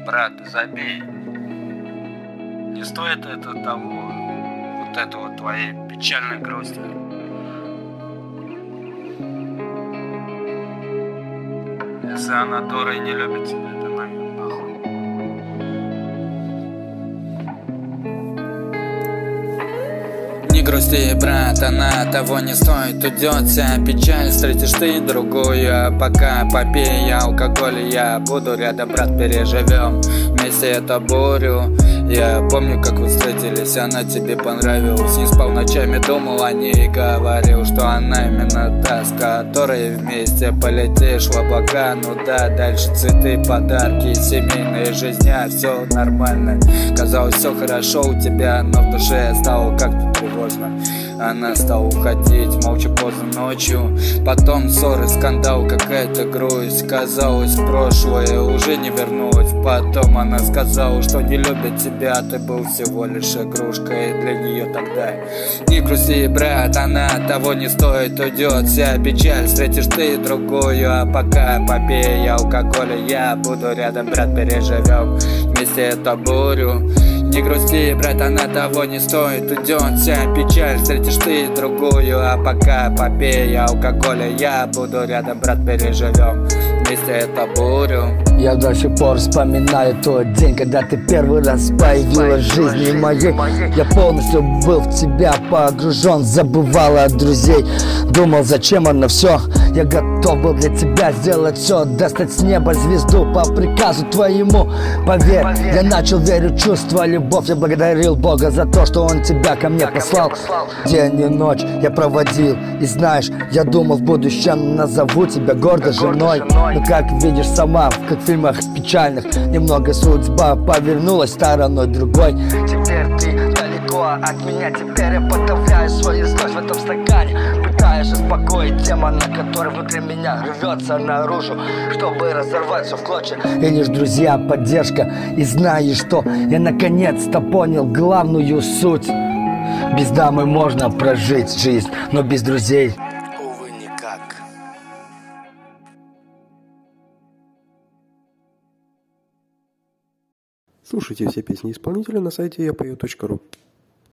Брат, забей. Не стоит это того, вот это вот твоей печальной грусти. Если она дура и не любит тебя, это нахуй. Не грусти, брат, она того не стоит. Уйдет вся печаль, встретишь ты другую. А пока попей алкоголь, я буду рядом, брат, переживем вместе эту бурю. Я помню, как вы встретились, она тебе понравилась. Не спал ночами, думал о ней и говорил, что она именно та, с которой вместе полетишь в облака. Ну да, дальше цветы, подарки, семейная жизнь, а все нормально. Казалось, все хорошо у тебя, но в душе стало как-то тревожно. Она стала уходить, молча поздно ночью. Потом ссоры, скандал, какая-то грусть. Казалось, прошлое уже не вернулось. Потом она сказала, что не любит тебя, ты был всего лишь игрушкой для нее тогда. Не грусти, брат, она того не стоит. Уйдет вся печаль, встретишь ты другую. А пока попей алкоголя, я буду рядом, брат, переживем вместе эту бурю. Не грусти, брат, она того не стоит. Уйдет вся печаль, встретишь ты другую. А пока попей алкоголя, я буду рядом, брат, переживем вместе эту бурю. Я до сих пор вспоминаю тот день, когда ты первый раз появилась в жизни моей. Я полностью был в тебя погружен, забывал от друзей. Думал, зачем оно все. Я готов был для тебя сделать все, достать с неба звезду по приказу твоему. Поверь, я начал верить в чувство, любовь. Я благодарил Бога за то, что Он тебя ко мне послал. День и ночь я проводил, и знаешь, я думал, в будущем назову тебя гордо женой. Но как видишь сама, как в фильмах печальных, немного судьба повернулась стороной другой. Теперь ты далеко от меня, теперь я подавляю свою злость в этом стакане. Пытаюсь успокоить демона, который внутри меня рвется наружу, чтобы разорвать все в клочья. И лишь друзья, поддержка, и знаешь что, я наконец-то понял главную суть. Без дамы можно прожить жизнь, но без друзей, увы, никак. Слушайте все песни исполнителя на сайте yapою.ru.